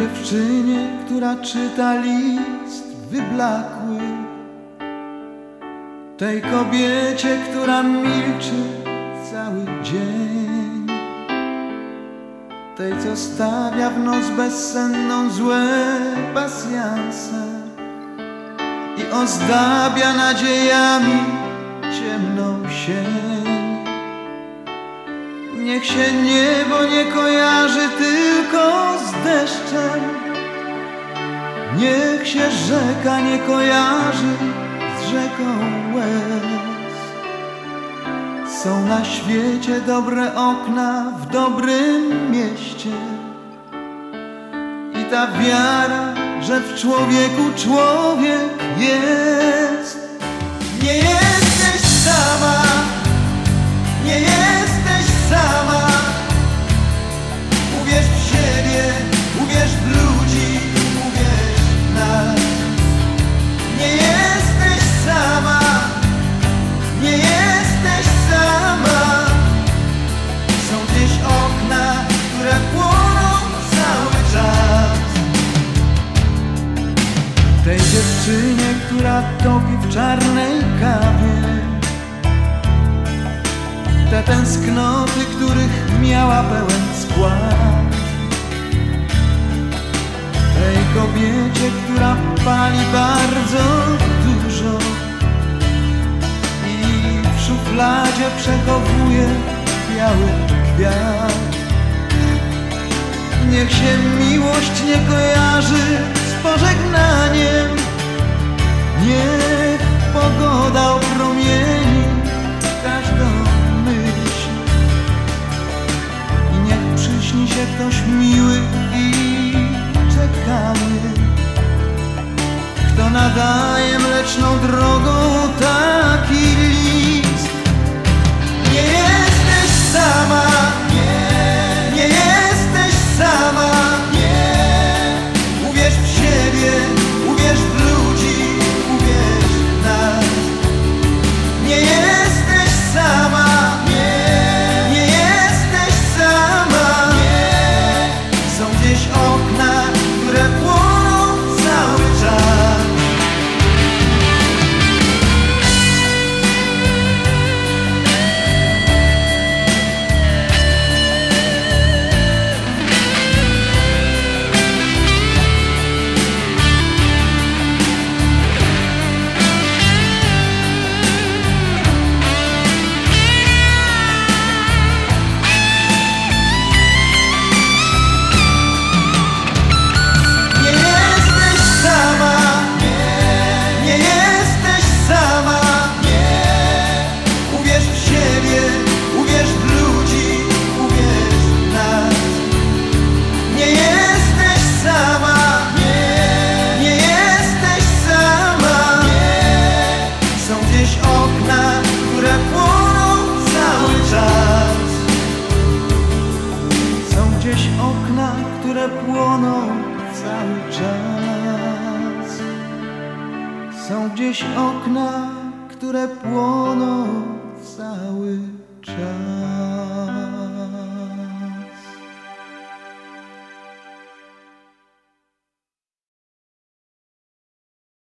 dziewczynie, która czyta list wyblakły, tej kobiecie, która milczy cały dzień, tej, co stawia w noc bezsenną złe pasjanse i ozdabia nadziejami ciemną sień. Niech się niebo nie kojarzy tylko z deszczem, niech się rzeka nie kojarzy z rzeką łez. Są na świecie dobre okna w dobrym mieście i ta wiara, że w człowieku człowiek jest. Nie jesteś sama, nie jesteś sama. Uwierz w siebie, uwierz w ludzi, uwierz w nas. Nie jesteś sama, nie jesteś sama. Są gdzieś okna, które płoną cały czas. Tej dziewczynie, która topi w czarnej kawie, te tęsknoty, których miała pełen skład. Tej kobiecie, która pali bardzo dużo i w szufladzie przechowuje biały kwiat. Niech się miłość nie kojarzy z pożegnaniem, niech pogoda opromieni każdą myśl i niech przyśni się ktoś miły i czekamy, kto nadaje mleczną drogą taki list. Nie jesteś sama, nie, nie jesteś sama, nie. Uwierz w siebie, uwierz w ludzi, uwierz w nas. Nie jesteś sama, nie, nie jesteś sama, nie. Są gdzieś okna, które płoną cały czas. Okna, które płoną cały czas. Są gdzieś okna, które płoną cały czas.